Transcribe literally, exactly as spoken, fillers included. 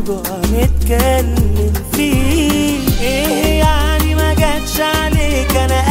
موضوع نتكلم فيه. ايه يعني ما جاتش عليك انا